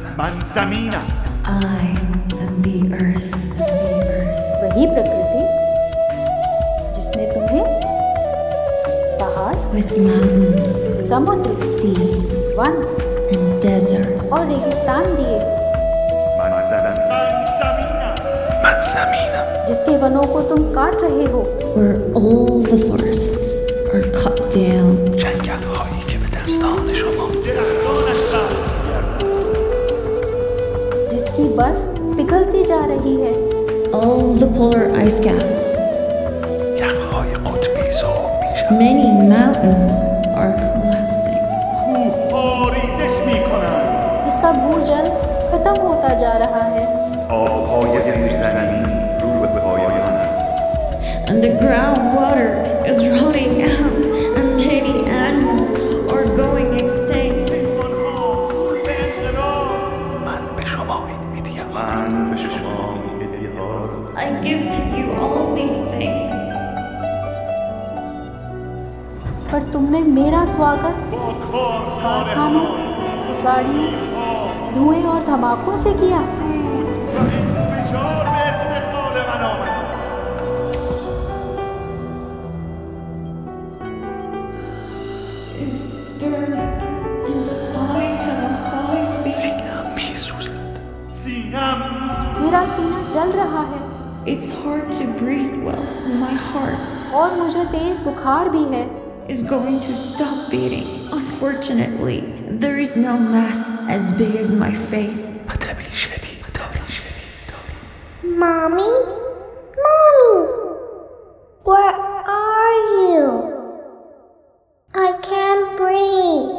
Man zamina. I am the earth. वही प्रकृति जिसने तुम्हें पहाड़, With mountains, समुद्र, seas, वन्स and deserts. और रेगिस्तान दिए, Man zamina. जिसके वनों को तुम काट रहे हो, Where all the forests are cut down. جنگل‌هایی که به دستان شما जिसकी बर्फ पिघलती जा रही है, All the polar ice caps. یخ‌های قطبی ذوب می‌شوند. Many mountains are collapsing. کوه‌ها ریزش می‌کنند. जिसका भूजल खत्म होता जा रहा है, آب‌های زیرزمینی رو به پایان است. And the groundwater is running out, and many animals are going extinct. من به شما این هدیه‌ها I gifted you all these things. पर तुमने मेरा स्वागत कारखानों, गाड़ियों, धुएं और धमाकों से किया। انفجار به استقبال من آمد. Is burning, and I have a high fever. سینه‌ام می‌سوزد. سینه‌ام می‌سوزد. मेरा सीना जल रहा है It's hard to breathe well. My heart और मुझे तेज बुखार भी है। is going to stop beating. Unfortunately, there is no mass as big as my face. طبی شدید. Mommy? Mommy! Where are you? I can't breathe.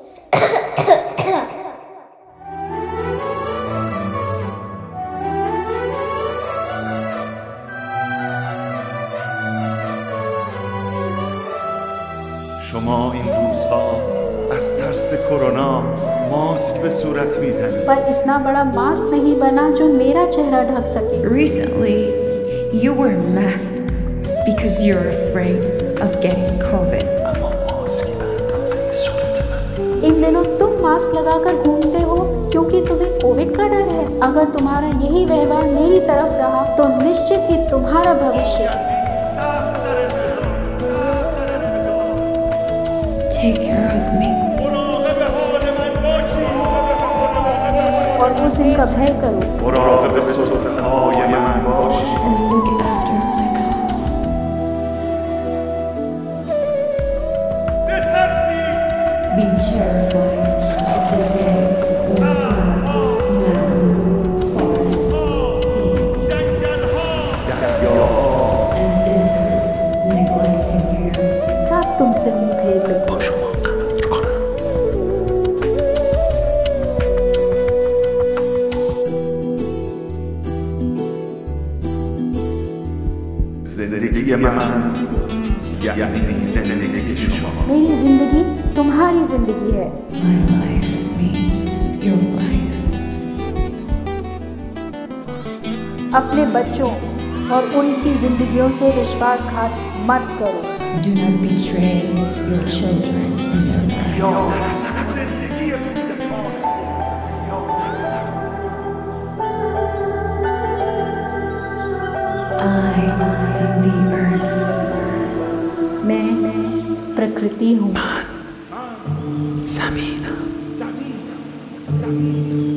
شما این روزها از ترس کرونا ماسک به صورت میزنید. पर इतना बड़ा मास्क नहीं बना जो मेरा चेहरा ढक सके। Recently, you wear masks because you're afraid of getting COVID. اما ماسکی به اندازه صورت من. इन दिनों तुम मास्क लगाकर घूमते हो क्योंकि तुम्हें कोविड का डर है। अगर तुम्हारा यही व्यवहार मेरी तरफ रहा तो निश्चित ही तुम्हारा भविष्य Take care of me. مراقب حال من باشید. और उस दिन का भय करो مراقب سلطه‌های من باشید. And look after my coughs. Be terrified of the day when hills, mountains, forests, seas, and deserts neglecting you. सब तुमसे मुंह फेर लेते। با شما تمرین کنم. زندگی من یعنی زندگی شما. मेरी जिंदगी तुम्हारी जिंदगी है। My life means your life. अपने बच्चों और उनकी जिंदगियों से विश्वासघात मत करो। Do not betray your children and their lives. زندگی کودکان خیانت نکنید. I am the earth. मैं प्रकृति हूँ। زمینم.